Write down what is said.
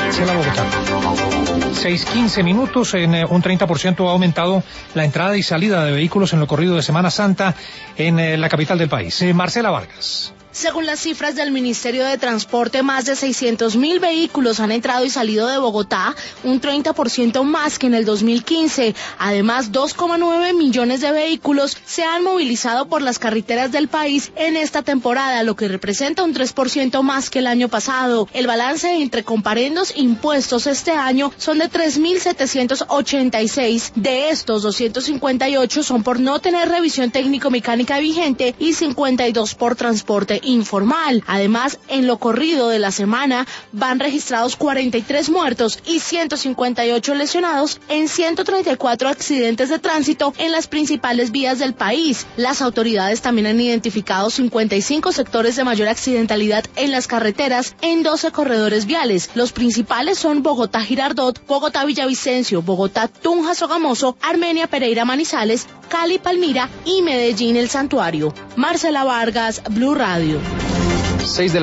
hacia la Bogotá. 6:15 minutos, en un 30% ha aumentado la entrada y salida de vehículos en lo corrido de Semana Santa en la capital del país. Marcela Vargas. Según las cifras del Ministerio de Transporte, más de 600.000 vehículos han entrado y salido de Bogotá, un 30% más que en el 2015. Además, 2,9 millones de vehículos se han movilizado por las carreteras del país en esta temporada, lo que representa un 3% más que el año pasado. El balance entre comparendos e impuestos este año son de 3.786. De estos, 258 son por no tener revisión técnico-mecánica vigente y 52 por transporte informal. Además, en lo corrido de la semana van registrados 43 muertos y 158 lesionados en 134 accidentes de tránsito en las principales vías del país. Las autoridades también han identificado 55 sectores de mayor accidentalidad en las carreteras en 12 corredores viales. Los principales son Bogotá-Girardot, Bogotá-Villavicencio, Bogotá-Tunja-Sogamoso, Armenia-Pereira-Manizales, Cali-Palmira y Medellín-El Santuario. Marcela Vargas, Blue Radio. 6 de